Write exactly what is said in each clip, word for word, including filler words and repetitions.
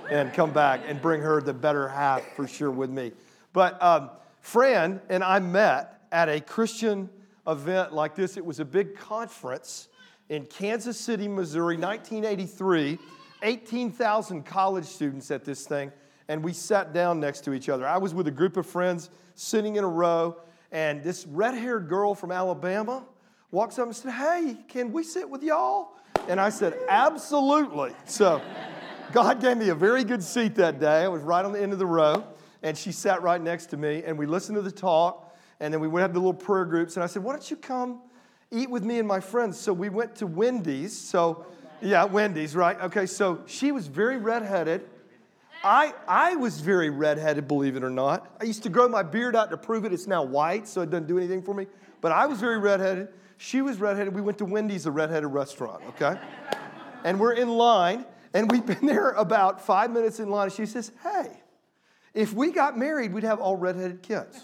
and come back and bring her the better half for sure with me. But um, Fran and I met at a Christian event like this. It was a big conference in Kansas City, Missouri, nineteen eighty-three. eighteen thousand college students at this thing, and we sat down next to each other. I was with a group of friends sitting in a row, and this red-haired girl from Alabama walks up and said, "Hey, can we sit with y'all?" And I said, "Absolutely." So God gave me a very good seat that day. I was right on the end of the row, and she sat right next to me, and we listened to the talk, and then we would have the little prayer groups, and I said, "Why don't you come eat with me and my friends?" So we went to Wendy's. So, yeah, Wendy's, right? Okay, so she was very redheaded. I I was very redheaded, believe it or not. I used to grow my beard out to prove it. It's now white, so it doesn't do anything for me. But I was very redheaded. She was redheaded. We went to Wendy's, a redheaded restaurant, okay? And we're in line, and we've been there about five minutes in line. And she says, "Hey, if we got married, we'd have all redheaded kids."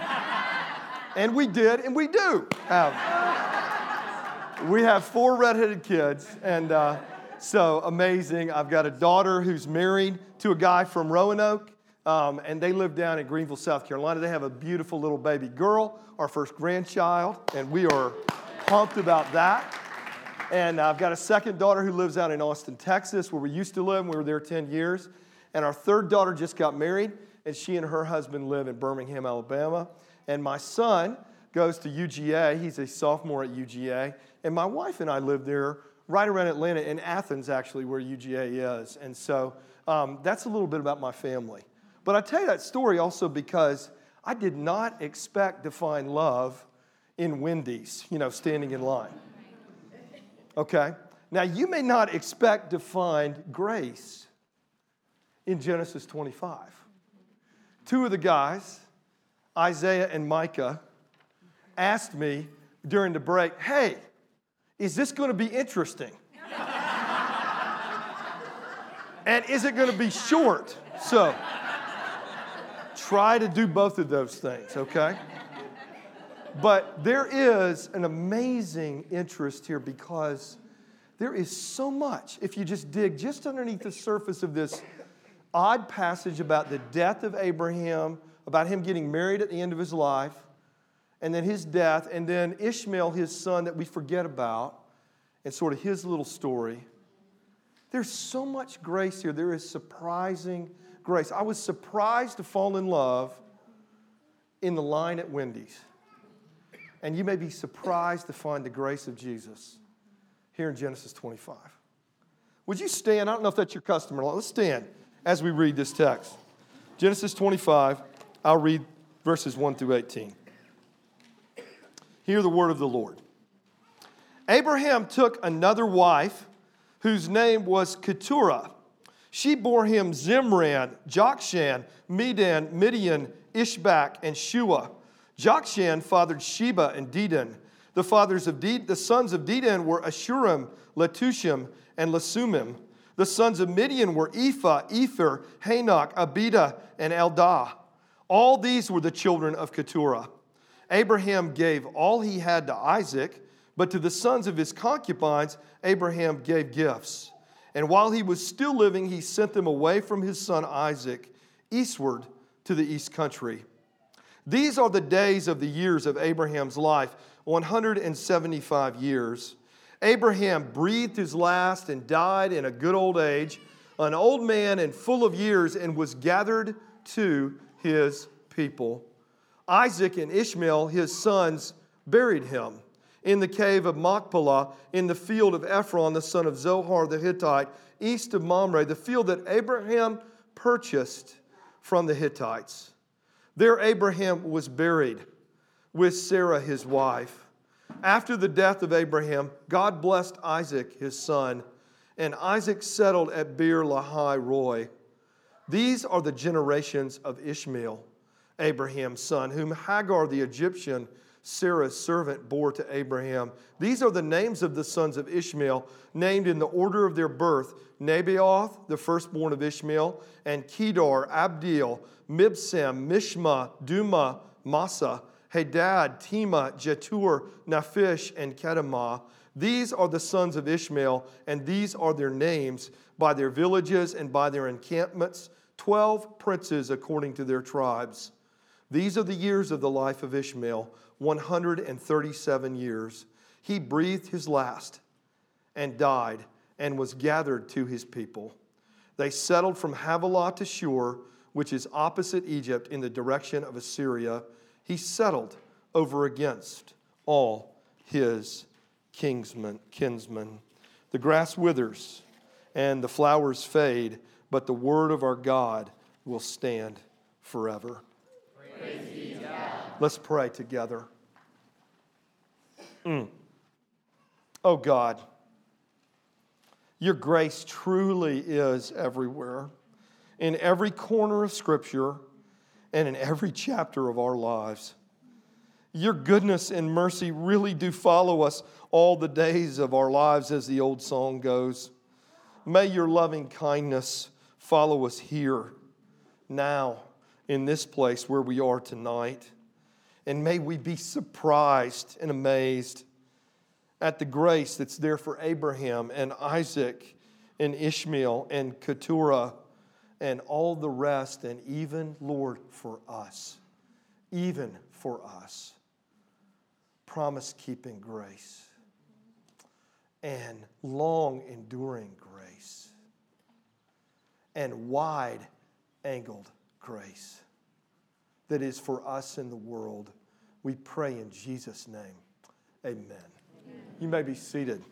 And we did, and we do have. We have four redheaded kids, and uh, so amazing. I've got a daughter who's married to a guy from Roanoke, um, and they live down in Greenville, South Carolina. They have a beautiful little baby girl, our first grandchild, and we are pumped about that. And I've got a second daughter who lives out in Austin, Texas, where we used to live. We were there ten years. And our third daughter just got married, and she and her husband live in Birmingham, Alabama. And my son goes to U G A. He's a sophomore at U G A. And my wife and I live there right around Atlanta, in Athens, actually, where U G A is. And so um, that's a little bit about my family. But I tell you that story also because I did not expect to find love in Wendy's, you know, standing in line. Okay? Now, you may not expect to find grace in Genesis twenty-five. Two of the guys, Isaiah and Micah, asked me during the break, "Hey, is this going to be interesting? And is it going to be short?" So, try to do both of those things, okay? But there is an amazing interest here because there is so much. If you just dig just underneath the surface of this odd passage about the death of Abraham, about him getting married at the end of his life, and then his death, and then Ishmael, his son, that we forget about, and sort of his little story. There's so much grace here. There is surprising grace. I was surprised to fall in love in the line at Wendy's. And you may be surprised to find the grace of Jesus here in Genesis twenty-five. Would you stand? I don't know if that's your custom or not. Let's stand as we read this text. Genesis twenty-five, I'll read verses one through eighteen. Hear the word of the Lord. Abraham took another wife whose name was Keturah. She bore him Zimran, Jokshan, Medan, Midian, Ishbak, and Shua. Jokshan fathered Sheba and Dedan. The fathers of Dedan, the sons of Dedan were Ashurim, Letushim, and Lesumim. The sons of Midian were Ephah, Ether, Hanok, Abida, and Eldah. All these were the children of Keturah. Abraham gave all he had to Isaac, but to the sons of his concubines, Abraham gave gifts. And while he was still living, he sent them away from his son Isaac, eastward to the east country. These are the days of the years of Abraham's life, one hundred seventy-five years. Abraham breathed his last and died in a good old age, an old man and full of years, and was gathered to his people. Isaac and Ishmael, his sons, buried him in the cave of Machpelah, in the field of Ephron, the son of Zohar the Hittite, east of Mamre, the field that Abraham purchased from the Hittites. There Abraham was buried with Sarah his wife. After the death of Abraham, God blessed Isaac his son, and Isaac settled at Beer Lahai Roi. These are the generations of Ishmael, Abraham's son, whom Hagar the Egyptian, Sarah's servant, bore to Abraham. These are the names of the sons of Ishmael, named in the order of their birth: Nebaioth, the firstborn of Ishmael, and Kedar, Abdeel, Mibsam, Mishma, Duma, Massa, Hadad, Tema, Jetur, Naphish, and Kedemah. These are the sons of Ishmael, and these are their names, by their villages and by their encampments, twelve princes according to their tribes. These are the years of the life of Ishmael, one hundred thirty-seven years. He breathed his last and died and was gathered to his people. They settled from Havilah to Shur, which is opposite Egypt in the direction of Assyria. He settled over against all his kinsmen. kinsmen. The grass withers and the flowers fade, but the word of our God will stand forever. Praise be to God. Let's pray together. Mm. Oh God, your grace truly is everywhere, in every corner of Scripture and in every chapter of our lives. Your goodness and mercy really do follow us all the days of our lives, as the old song goes. May your loving kindness follow us here, now, in this place where we are tonight. And may we be surprised and amazed at the grace that's there for Abraham and Isaac and Ishmael and Keturah and all the rest, and even, Lord, for us. Even for us. Promise-keeping grace and long-enduring grace and wide-angled grace that is for us in the world. We pray in Jesus' name. Amen. Amen. You may be seated.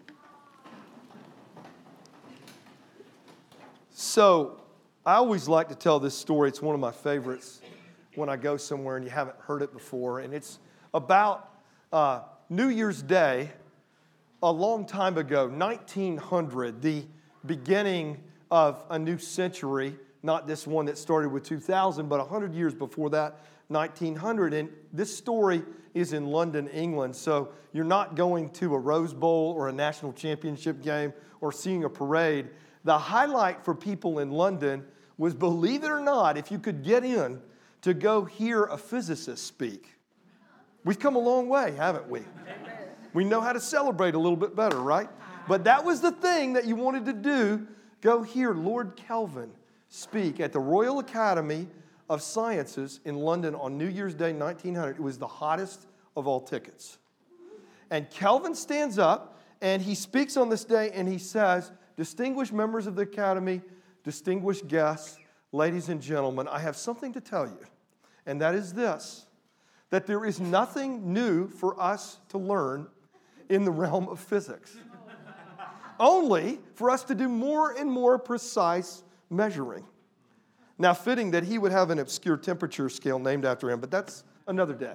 So, I always like to tell this story. It's one of my favorites when I go somewhere and you haven't heard it before. And it's about uh, New Year's Day, a long time ago, nineteen hundred, the beginning of a new century. Not this one that started with two thousand, but one hundred years before that, nineteen hundred. And this story is in London, England. So you're not going to a Rose Bowl or a national championship game or seeing a parade. The highlight for people in London was, believe it or not, if you could get in to go hear a physicist speak. We've come a long way, haven't we? We know how to celebrate a little bit better, right? But that was the thing that you wanted to do. Go hear Lord Kelvin speak at the Royal Academy of Sciences in London on New Year's Day, nineteen hundred. It was the hottest of all tickets. And Kelvin stands up and he speaks on this day and he says, distinguished members of the Academy, distinguished guests, ladies and gentlemen, I have something to tell you. And that is this, that there is nothing new for us to learn in the realm of physics. Only for us to do more and more precise measuring. Now, fitting that he would have an obscure temperature scale named after him, but that's another day.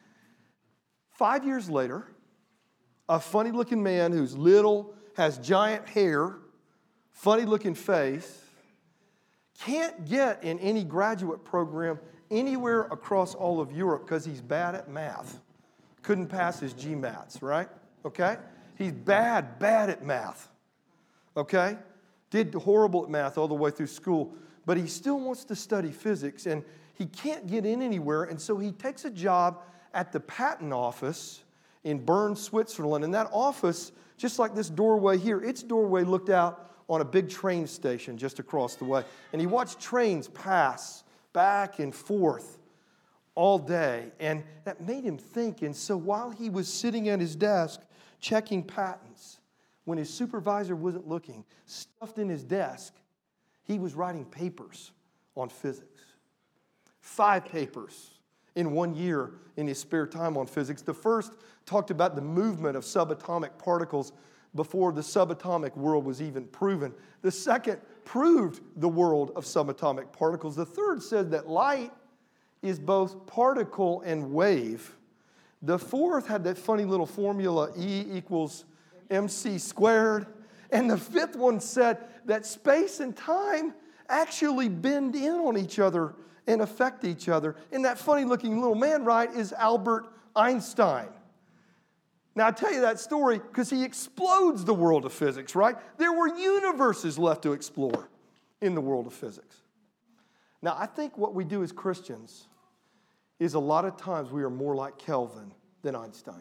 Five years later, a funny-looking man who's little, has giant hair, funny-looking face, can't get in any graduate program anywhere across all of Europe because he's bad at math. Couldn't pass his GMATs, right? Okay? He's bad, bad at math. Okay? Did horrible at math all the way through school, but he still wants to study physics, and he can't get in anywhere, and so he takes a job at the patent office in Bern, Switzerland, and that office, just like this doorway here, its doorway looked out on a big train station just across the way, and he watched trains pass back and forth all day, and that made him think. And so while he was sitting at his desk checking patents, when his supervisor wasn't looking, stuffed in his desk, he was writing papers on physics. Five papers in one year in his spare time on physics. The first talked about the movement of subatomic particles before the subatomic world was even proven. The second proved the world of subatomic particles. The third said that light is both particle and wave. The fourth had that funny little formula, E equals mc squared. And the fifth one said that space and time actually bend in on each other and affect each other. And that funny-looking little man, right, is Albert Einstein. Now, I tell you that story because he explodes the world of physics, right? There were universes left to explore in the world of physics. Now, I think what we do as Christians is a lot of times we are more like Kelvin than Einstein.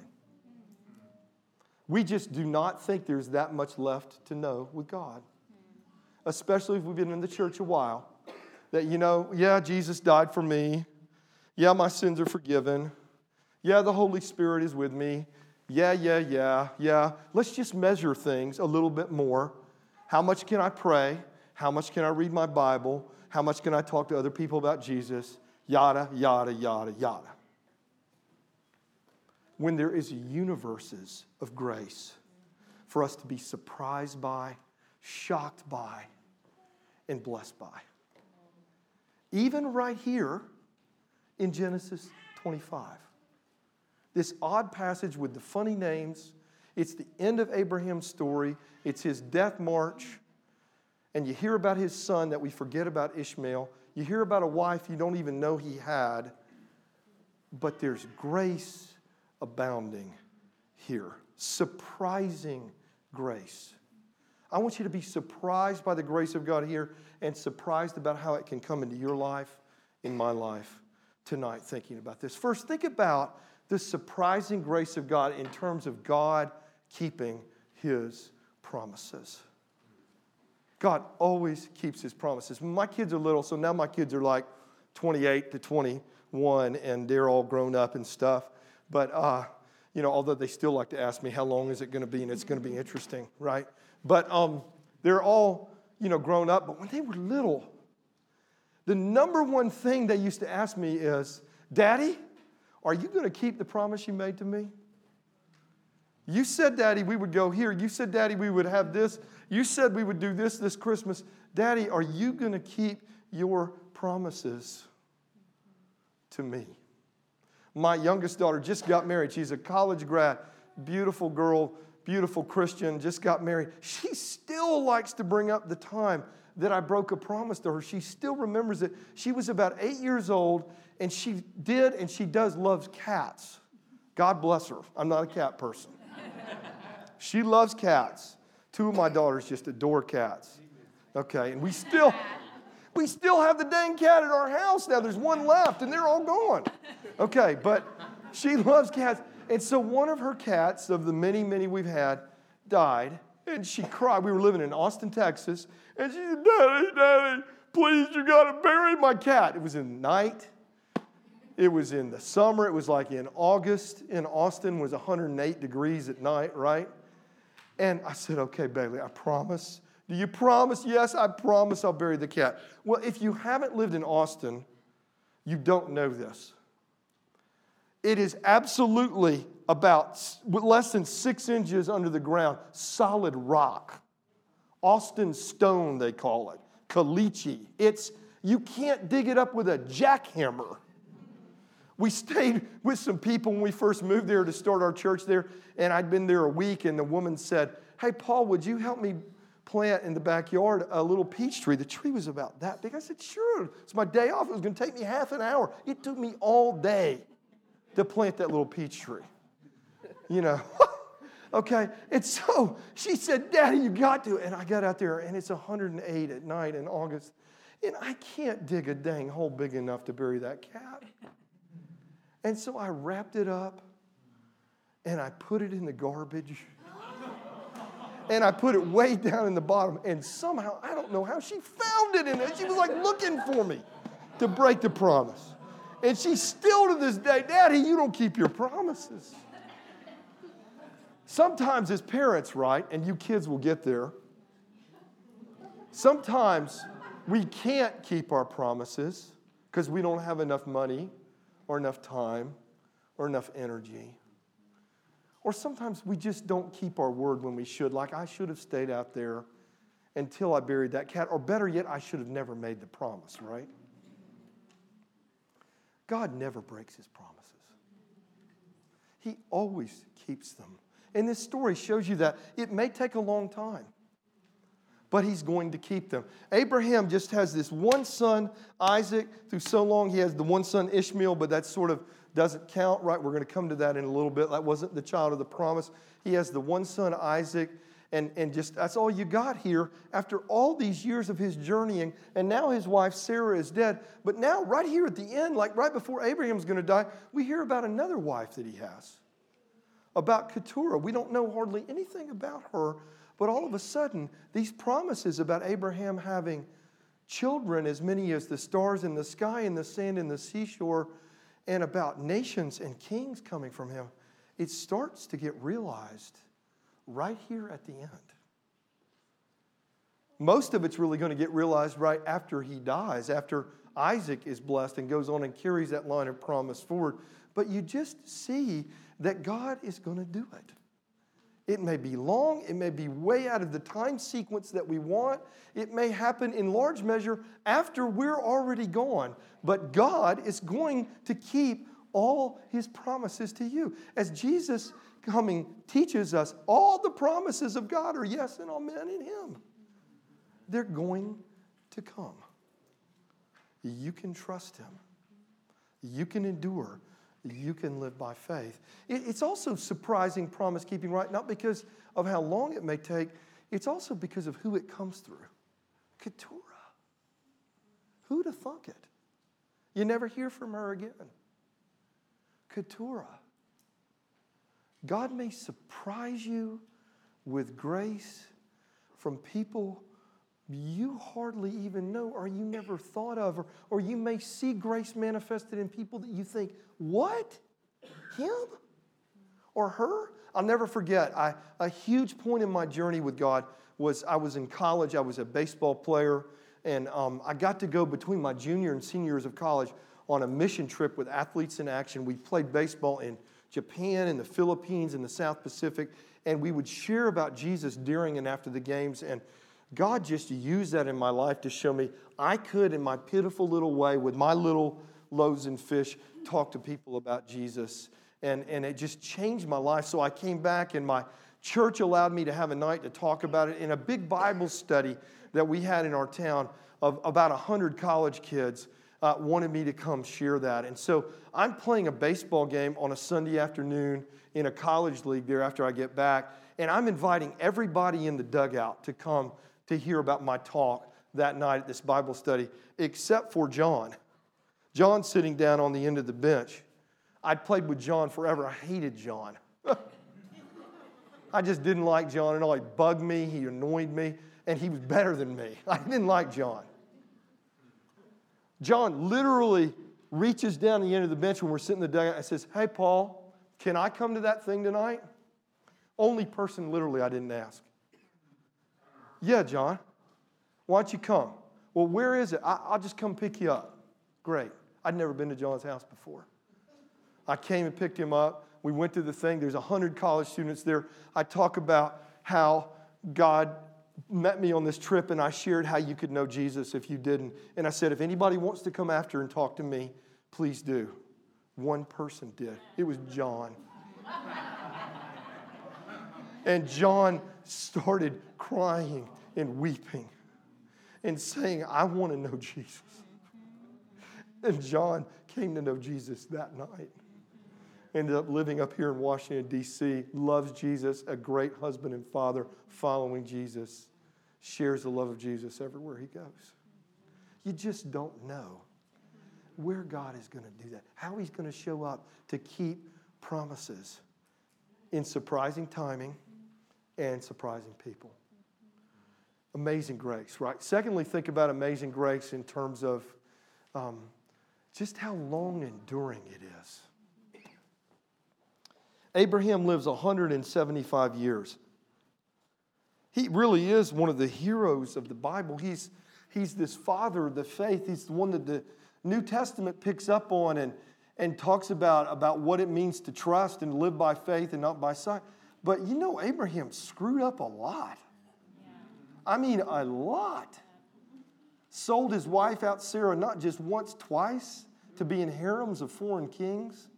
We just do not think there's that much left to know with God. especially if we've been in the church a while, that, you know, yeah, Jesus died for me. Yeah, my sins are forgiven. Yeah, the Holy Spirit is with me. Yeah, yeah, yeah, yeah. Let's just measure things a little bit more. How much can I pray? How much can I read my Bible? How much can I talk to other people about Jesus? Yada, yada, yada, yada. When there is universes of grace for us to be surprised by, shocked by, and blessed by. Even right here in Genesis twenty-five. This odd passage with the funny names. It's the end of Abraham's story. It's his death march. And you hear about his son that we forget about, Ishmael. You hear about a wife you don't even know he had. But there's grace abounding here. Surprising grace. I want you to be surprised by the grace of God here and surprised about how it can come into your life, in my life, tonight thinking about this. First, think about the surprising grace of God in terms of God keeping His promises. God always keeps His promises. My kids are little, so now my kids are like twenty-eight to twenty-one, and they're all grown up and stuff. But, uh, you know, although they still like to ask me, how long is it going to be? And it's going to be interesting, right? But um, they're all, you know, grown up. But when they were little, the number one thing they used to ask me is, Daddy, are you going to keep the promise you made to me? You said, Daddy, we would go here. You said, Daddy, we would have this. You said we would do this this Christmas. Daddy, are you going to keep your promises to me? My youngest daughter just got married. She's a college grad, beautiful girl, beautiful Christian, just got married. She still likes to bring up the time that I broke a promise to her. She still remembers it. She was about eight years old, and she did and she does love cats. God bless her. I'm not a cat person. She loves cats. Two of my daughters just adore cats. Okay, and we still, we still have the dang cat at our house now. There's one left, and they're all gone. Okay, but she loves cats. And so one of her cats, of the many, many we've had, died. And she cried. We were living in Austin, Texas. And she said, Daddy, Daddy, please, you got to bury my cat. It was in the night. It was in the summer. It was like in August in Austin. It was one hundred eight degrees at night, right? And I said, okay, Bailey, I promise. Do you promise? Yes, I promise I'll bury the cat. Well, if you haven't lived in Austin, you don't know this. It is absolutely about less than six inches under the ground, solid rock. Austin stone, they call it. Caliche. It's, you can't dig it up with a jackhammer. We stayed with some people when we first moved there to start our church there, and I'd been there a week, and the woman said, hey, Paul, would you help me plant in the backyard a little peach tree? The tree was about that big. I said, sure. It's my day off. It was going to take me half an hour. It took me all day to plant that little peach tree. You know, okay? And so she said, Daddy, you got to. And I got out there, and it's one hundred eight at night in August, and I can't dig a dang hole big enough to bury that cat. And so I wrapped it up, and I put it in the garbage, and I put it way down in the bottom, and somehow, I don't know how, she found it in it. She was like looking for me to break the promise. And she still to this day, Daddy, you don't keep your promises. Sometimes as parents, right, and you kids will get there, sometimes we can't keep our promises because we don't have enough money or enough time or enough energy. Or sometimes we just don't keep our word when we should, like I should have stayed out there until I buried that cat, or better yet, I should have never made the promise, right? God never breaks His promises. He always keeps them. And this story shows you that it may take a long time, but He's going to keep them. Abraham just has this one son, Isaac. Through so long, he has the one son, Ishmael, but that sort of doesn't count, right? We're going to come to that in a little bit. That wasn't the child of the promise. He has the one son, Isaac, and, and just that's all you got here after all these years of his journeying. And now his wife, Sarah, is dead. But now, right here at the end, like right before Abraham's going to die, we hear about another wife that he has, about Keturah. We don't know hardly anything about her, But all of a sudden, these promises about Abraham having children, as many as the stars in the sky and the sand in the seashore, and about nations and kings coming from him, it starts to get realized right here at the end. Most of it's really going to get realized right after he dies, after Isaac is blessed and goes on and carries that line of promise forward. But you just see that God is going to do it. It may be long. It may be way out of the time sequence that we want. It may happen in large measure after we're already gone. But God is going to keep all his promises to you. As Jesus coming teaches us, all the promises of God are yes and amen in him. They're going to come. You can trust him. You can endure. You can live by faith. It's also surprising promise keeping, right? Not because of how long it may take. It's also because of who it comes through. Keturah. Who'd have thunk it? You never hear from her again. Keturah. God may surprise you with grace from people you hardly even know or you never thought of. Or, or you may see grace manifested in people that you think, what? Him? Or her? I'll never forget, I, a huge point in my journey with God was I was in college. I was a baseball player. And um, I got to go between my junior and senior years of college on a mission trip with Athletes in Action. We played baseball in Japan, in the Philippines, in the South Pacific. And we would share about Jesus during and after the games. And God just used that in my life to show me I could, in my pitiful little way, with my little loaves and fish, talk to people about Jesus. And, and it just changed my life. So I came back, and my church allowed me to have a night to talk about it in a big Bible study that we had in our town of about one hundred college kids. Uh, wanted me to come share that. And so I'm playing a baseball game on a Sunday afternoon in a college league there after I get back. And I'm inviting everybody in the dugout to come to hear about my talk that night at this Bible study, except for John. John's sitting down on the end of the bench. I'd played with John forever. I hated John. I just didn't like John at all. He bugged me. He annoyed me. And he was better than me. I didn't like John. John literally reaches down the end of the bench when we're sitting in the dugout and says, hey, Paul, can I come to that thing tonight? Only person literally I didn't ask. Yeah, John. Why don't you come? Well, where is it? I, I'll just come pick you up. Great. I'd never been to John's house before. I came and picked him up. We went to the thing. There's one hundred college students there. I talk about how God met me on this trip, and I shared how you could know Jesus if you didn't. And I said, if anybody wants to come after and talk to me, please do. One person did. It was John. And John started crying and weeping and saying, I want to know Jesus. And John came to know Jesus that night. Ended up living up here in Washington, D C, loves Jesus, a great husband and father, following Jesus, shares the love of Jesus everywhere he goes. You just don't know where God is going to do that, how he's going to show up to keep promises in surprising timing and surprising people. Amazing grace, right? Secondly, think about amazing grace in terms of um, just how long enduring it is. Abraham lives one hundred seventy-five years. He really is one of the heroes of the Bible. He's, he's this father of the faith. He's the one that the New Testament picks up on and, and talks about, about what it means to trust and live by faith and not by sight. But you know, Abraham screwed up a lot. I mean, a lot. Sold his wife out, Sarah, not just once, twice, to be in harems of foreign kings.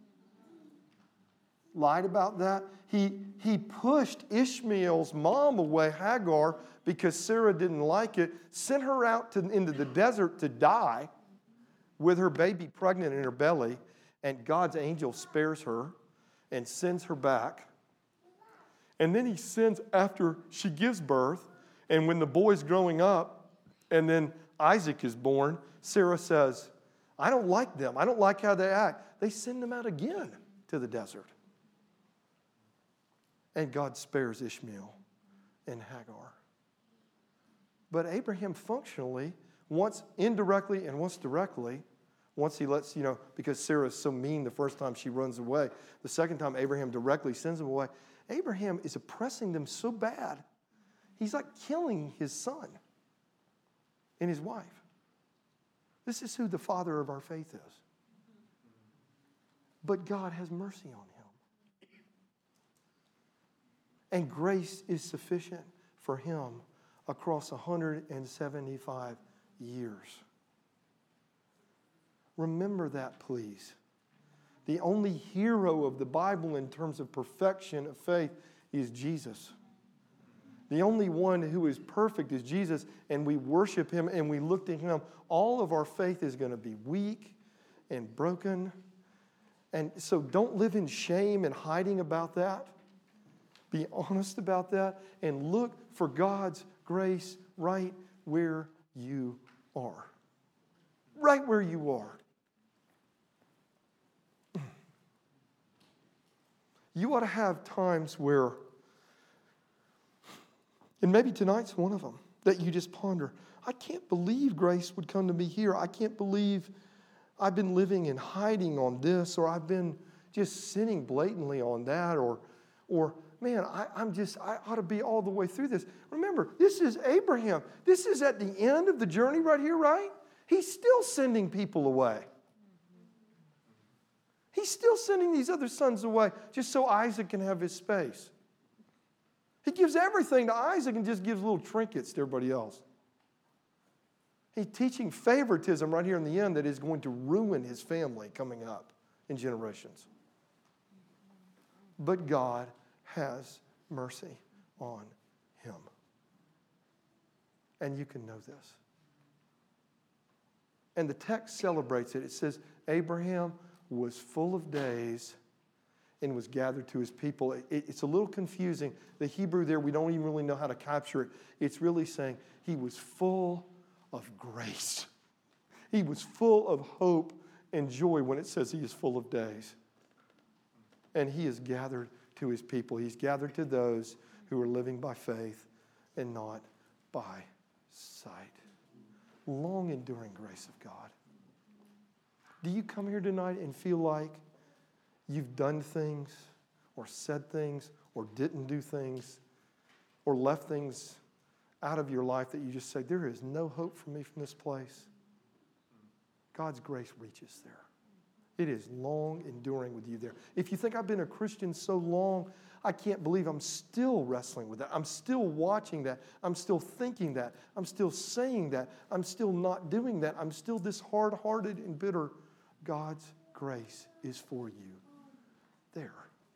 Lied about that. He, he pushed Ishmael's mom away, Hagar, because Sarah didn't like it, sent her out to, into the desert to die with her baby pregnant in her belly, and God's angel spares her and sends her back. And then he sends after she gives birth, and when the boy's growing up, and then Isaac is born, Sarah says, I don't like them. I don't like how they act. They send them out again to the desert. And God spares Ishmael and Hagar. But Abraham functionally, once indirectly and once directly, once he lets, you know, because Sarah is so mean the first time she runs away, the second time Abraham directly sends him away, Abraham is oppressing them so bad, he's like killing his son and his wife. This is who the father of our faith is. But God has mercy on him. And grace is sufficient for him across one hundred seventy-five years. Remember that, please. The only hero of the Bible in terms of perfection of faith is Jesus. The only one who is perfect is Jesus, and we worship him and we look to him. All of our faith is going to be weak and broken. And so don't live in shame and hiding about that. Be honest about that and look for God's grace right where you are. Right where you are. You ought to have times where, and maybe tonight's one of them, that you just ponder, I can't believe grace would come to me here. I can't believe I've been living in hiding on this, or I've been just sinning blatantly on that, or, or man, I, I'm just, I ought to be all the way through this. Remember, this is Abraham. This is at the end of the journey right here, right? He's still sending people away. He's still sending these other sons away just so Isaac can have his space. He gives everything to Isaac and just gives little trinkets to everybody else. He's teaching favoritism right here in the end that is going to ruin his family coming up in generations. But God has mercy on him. And you can know this. And the text celebrates it. It says, Abraham was full of days and was gathered to his people. It, it's a little confusing. The Hebrew there, we don't even really know how to capture it. It's really saying he was full of grace. He was full of hope and joy when it says he is full of days. And he is gathered to his people. He's gathered to those who are living by faith and not by sight. Long enduring grace of God. Do you come here tonight and feel like you've done things or said things or didn't do things or left things out of your life that you just say, there is no hope for me from this place? God's grace reaches there. It is long enduring with you there. If you think I've been a Christian so long, I can't believe I'm still wrestling with that. I'm still watching that. I'm still thinking that. I'm still saying that. I'm still not doing that. I'm still this hard-hearted and bitter. God's grace is for you there.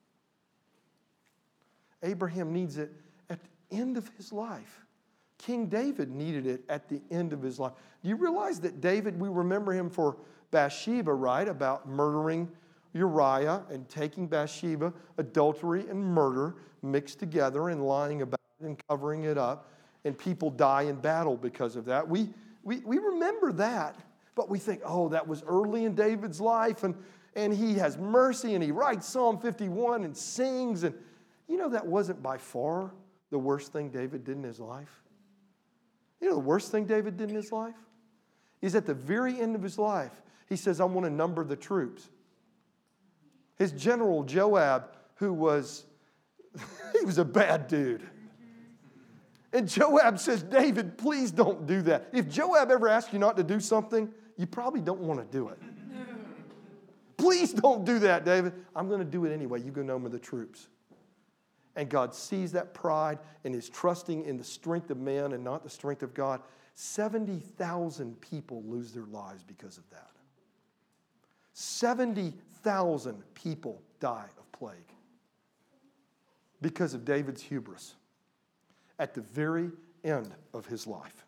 Abraham needs it at the end of his life. King David needed it at the end of his life. Do you realize that David, we remember him for Bathsheba, right? About murdering Uriah and taking Bathsheba, adultery and murder mixed together and lying about it and covering it up. And people die in battle because of that. We, we, we remember that. But we think, oh, that was early in David's life, and, and he has mercy, and he writes Psalm fifty-one and sings. And you know, that wasn't by far the worst thing David did in his life. You know the worst thing David did in his life? Is at the very end of his life, he says, I want to number the troops. His general, Joab, who was, he was a bad dude. And Joab says, David, please don't do that. If Joab ever asks you not to do something, you probably don't want to do it. Please don't do that, David. I'm going to do it anyway. You go number the troops. And God sees that pride and is trusting in the strength of man and not the strength of God. seventy thousand people lose their lives because of that. seventy thousand people die of plague because of David's hubris at the very end of his life.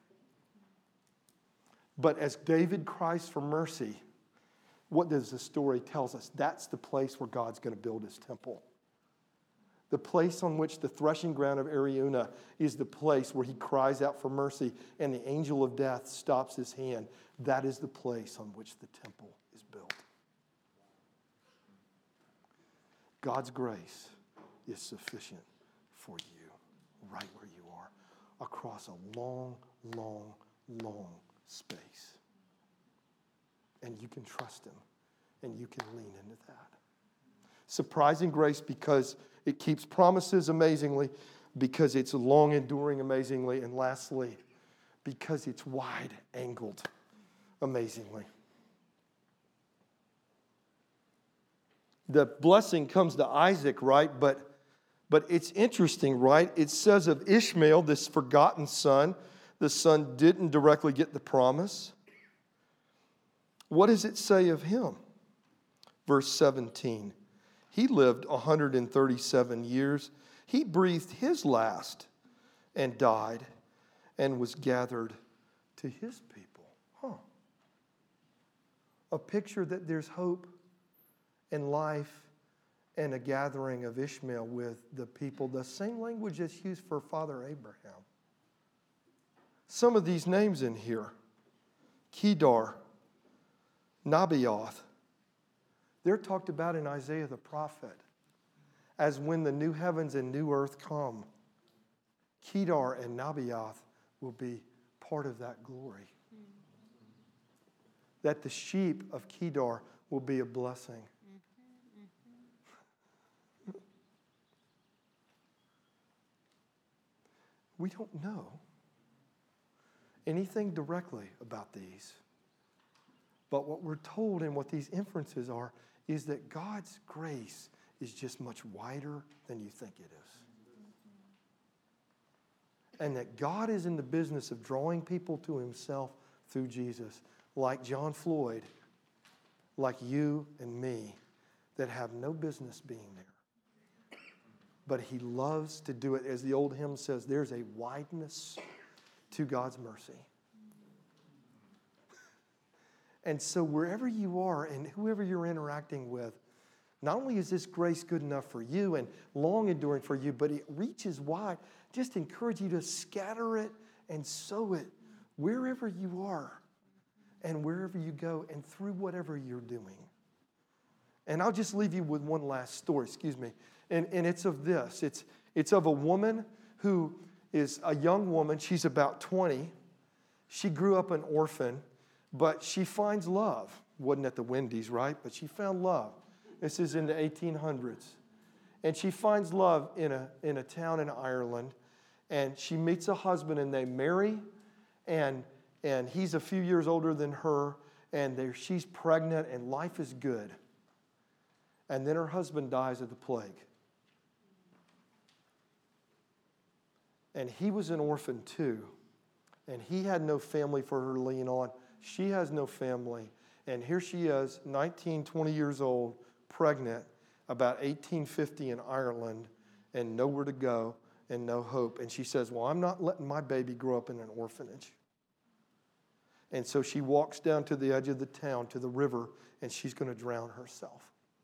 But as David cries for mercy, what does the story tell us? That's the place where God's going to build his temple. The place on which the threshing ground of Araunah is the place where he cries out for mercy and the angel of death stops his hand. That is the place on which the temple is built. God's grace is sufficient for you right where you are. across a long, long, long space. And you can trust him, and you can lean into that. Surprising grace because it keeps promises amazingly, because it's long enduring amazingly, and lastly, because it's wide angled amazingly. The blessing comes to Isaac, right? But, but it's interesting, right? It says of Ishmael, this forgotten son, the son didn't directly get the promise. What does it say of him? Verse seventeen. He lived one hundred thirty-seven years. He breathed his last and died and was gathered to his people. Huh. A picture that there's hope and life and a gathering of Ishmael with the people. The same language that's used for Father Abraham. Some of these names in here. Kedar, Nebaioth. They're talked about in Isaiah the prophet as when the new heavens and new earth come. Kedar and Nebaioth will be part of that glory. That the sheep of Kedar will be a blessing. We don't know anything directly about these. But what we're told and what these inferences are is that God's grace is just much wider than you think it is. And that God is in the business of drawing people to himself through Jesus, like John Floyd, like you and me, that have no business being there. But he loves to do it. As the old hymn says, there's a wideness to God's mercy. And so wherever you are and whoever you're interacting with, not only is this grace good enough for you and long enduring for you, but it reaches wide. Just encourage you to scatter it and sow it wherever you are and wherever you go and through whatever you're doing. And I'll just leave you with one last story, excuse me. And, and it's of this. It's, it's of a woman who is a young woman. She's about twenty. She grew up an orphan, but she finds love. Wasn't at the Wendy's, right? But she found love. This is in the eighteen hundreds. And she finds love in a, in a town in Ireland. And she meets a husband and they marry. And, and he's a few years older than her. And she's pregnant and life is good. And then her husband dies of the plague. And he was an orphan too. And he had no family for her to lean on. She has no family. And here she is, nineteen, twenty years old, pregnant, about eighteen fifty in Ireland, and nowhere to go and no hope. And she says, well, I'm not letting my baby grow up in an orphanage. And so she walks down to the edge of the town, to the river, and she's going to drown herself.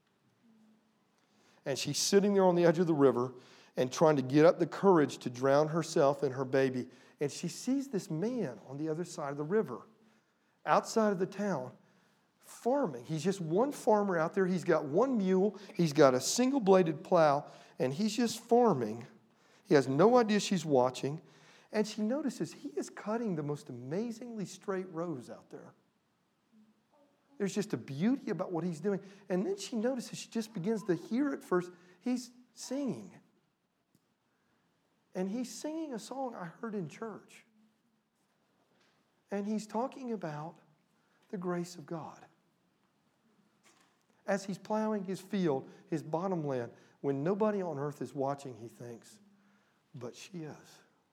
And she's sitting there on the edge of the river and trying to get up the courage to drown herself and her baby. And she sees this man on the other side of the river, outside of the town, farming. He's just one farmer out there. He's got one mule. He's got a single-bladed plow, and he's just farming. He has no idea she's watching. And she notices he is cutting the most amazingly straight rows out there. There's just a beauty about what he's doing. And then she notices, she just begins to hear at first, he's singing. And he's singing a song I heard in church. And he's talking about the grace of God. As he's plowing his field, his bottom land, when nobody on earth is watching, he thinks, but she is.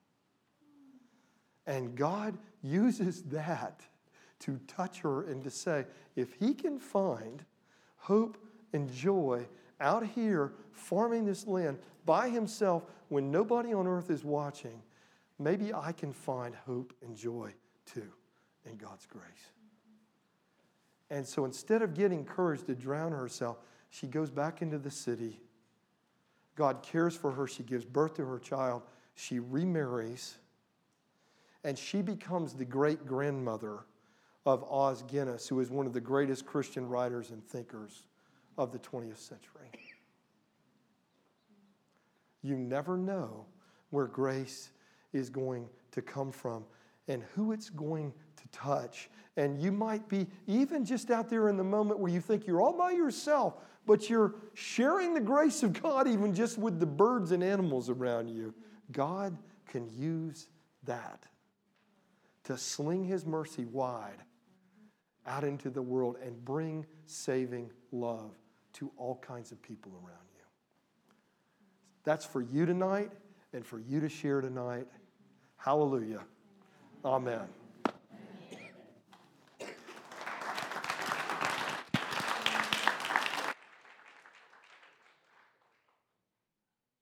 And God uses that to touch her and to say, if he can find hope and joy out here farming this land by himself when nobody on earth is watching, maybe I can find hope and joy too in God's grace. And so instead of getting courage to drown herself, she goes back into the city. God cares for her. She gives birth to her child. She remarries. And she becomes the great-grandmother of Os Guinness, who is one of the greatest Christian writers and thinkers of the twentieth century. You never know where grace is going to come from and who it's going to touch. And you might be even just out there in the moment where you think you're all by yourself, but you're sharing the grace of God even just with the birds and animals around you. God can use that to sling his mercy wide out into the world and bring saving love to all kinds of people around you. That's for you tonight and for you to share tonight. Hallelujah. Amen.